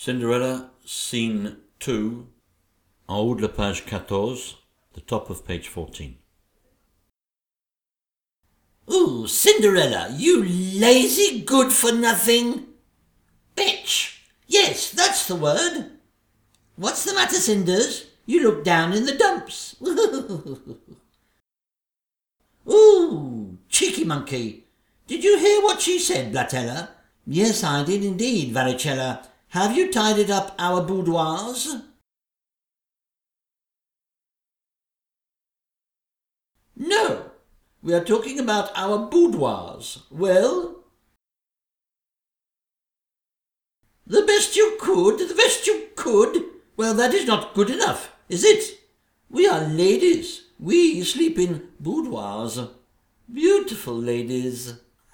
Cinderella, Scene 2, en haut de la page 14, the top of page 14. Ooh, Cinderella, you lazy good-for-nothing bitch. Yes, that's the word. What's the matter, Cinders? You look down in the dumps. Ooh, cheeky monkey. Did you hear what she said, Blatella? Yes, I did indeed, Varicella. Have you tidied up our boudoirs? No, we are talking about our boudoirs. Well? The best you could? Well, that is not good enough, is it? We are ladies. We sleep in boudoirs. Beautiful ladies.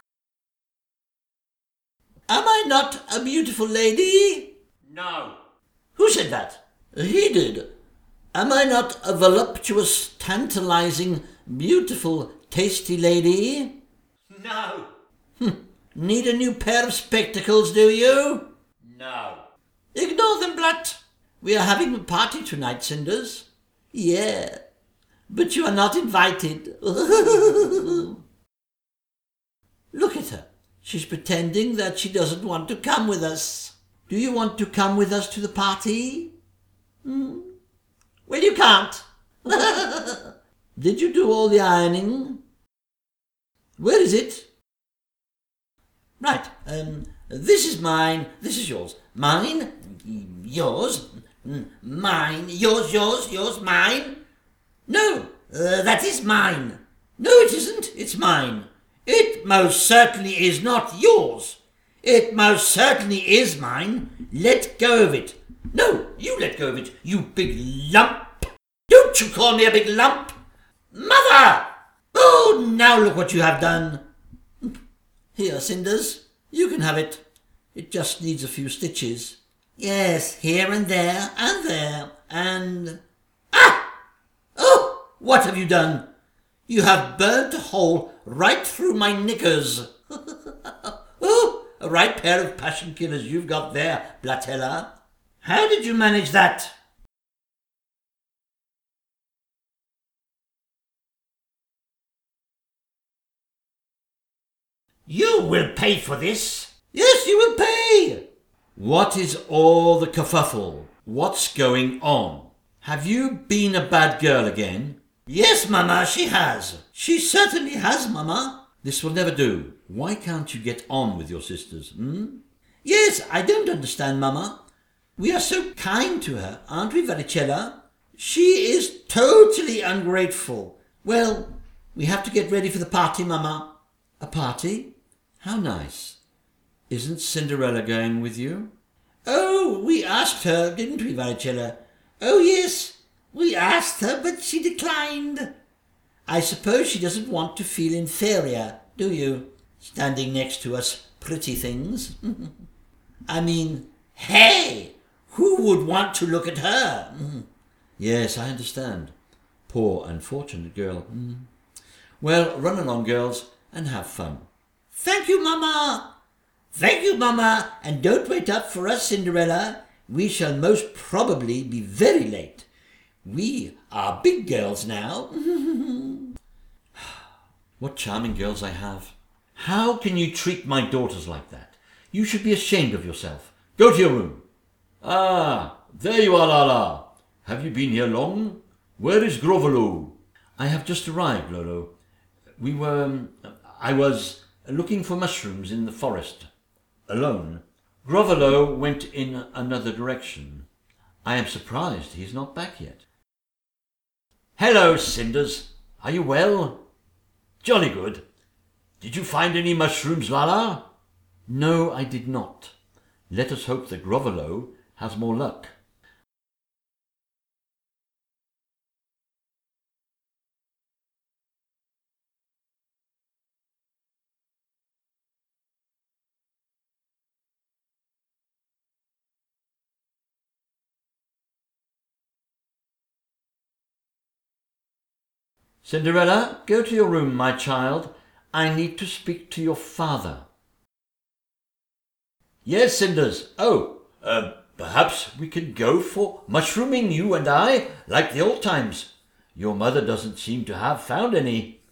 Am I not a beautiful lady? No. Who said that? He did. Am I not a voluptuous, tantalizing, beautiful, tasty lady? No. Need a new pair of spectacles, do you? No. Ignore them, Blat. We are having a party tonight, Cinders. Yeah, but you are not invited. Look at her. She's pretending that she doesn't want to come with us. Do you want to come with us to the party? Well, you can't. Did you do all the ironing? Where is it? Right, this is mine, this is yours. Mine, yours, mine, yours, mine. No, that is mine. No, it isn't, it's mine. It most certainly is not yours. It most certainly is mine. Let go of it. No, you let go of it, you big lump. Don't you call me a big lump. Mother! Oh, now look what you have done. Here, Cinders, you can have it. It just needs a few stitches. Yes, here and there, and... Ah! Oh, what have you done? You have burnt a hole right through my knickers. Oh, a right pair of passion killers you've got there, Blatella. How did you manage that? You will pay for this. Yes, you will pay. What is all the kerfuffle? What's going on? Have you been a bad girl again? Yes, Mamma, she has. She certainly has, Mamma. This will never do. Why can't you get on with your sisters, Yes, I don't understand, Mamma. We are so kind to her, aren't we, Varicella? She is totally ungrateful. Well, we have to get ready for the party, Mamma. A party? How nice. Isn't Cinderella going with you? Oh, we asked her, didn't we, Varicella? Oh, yes, we asked her, but she declined. I suppose she doesn't want to feel inferior, do you? Standing next to us pretty things. I mean, hey, who would want to look at her? Yes, I understand. Poor unfortunate girl. Well, run along, girls, and have fun. Thank you, Mamma. Thank you, Mamma, and don't wait up for us, Cinderella. We shall most probably be very late. We are big girls now. What charming girls I have. How can you treat my daughters like that? You should be ashamed of yourself. Go to your room. Ah, there you are, Lala. Have you been here long? Where is Grovolo? I have just arrived, Lolo. I was looking for mushrooms in the forest. Alone. Grovolo went in another direction. I am surprised he's not back yet. Hello, Cinders. Are you well? Jolly good. Did you find any mushrooms, Lala? No, I did not. Let us hope that Grovolo has more luck. Cinderella, go to your room, my child. I need to speak to your father. Yes, Cinders. Oh, Perhaps we can go for mushrooming, you and I, like the old times. Your mother doesn't seem to have found any.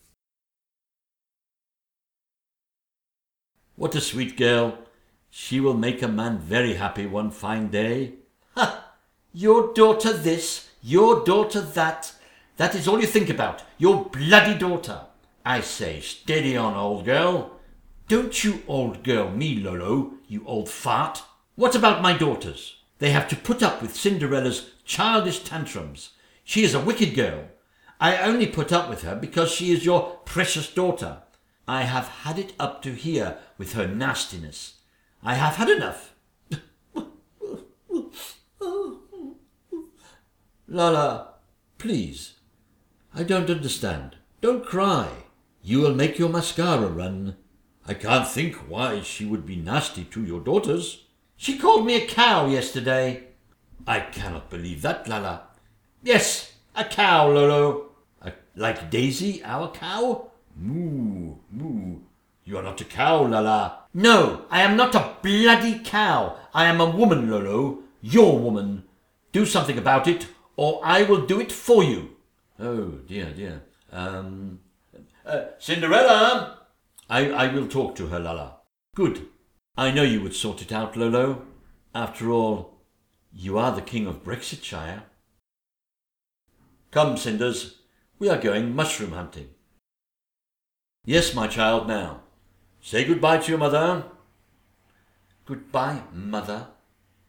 What a sweet girl. She will make a man very happy one fine day. Ha! Your daughter this, your daughter that. That is all you think about. Your bloody daughter. I say, steady on, old girl. Don't you old girl me, Lolo, you old fart. What about my daughters? They have to put up with Cinderella's childish tantrums. She is a wicked girl. I only put up with her because she is your precious daughter. I have had it up to here with her nastiness. I have had enough. Lala, please. I don't understand. Don't cry. You will make your mascara run. I can't think why she would be nasty to your daughters. She called me a cow yesterday. I cannot believe that, Lala. Yes, a cow, Lolo. Like Daisy, our cow? Moo, moo. You are not a cow, Lala. No, I am not a bloody cow. I am a woman, Lolo. Your woman. Do something about it, or I will do it for you. Oh, dear, dear. Cinderella! I will talk to her, Lala. Good. I know you would sort it out, Lolo. After all, you are the king of Brexitshire. Come, Cinders. We are going mushroom hunting. Yes, my child, now. Say goodbye to your mother. Goodbye, mother.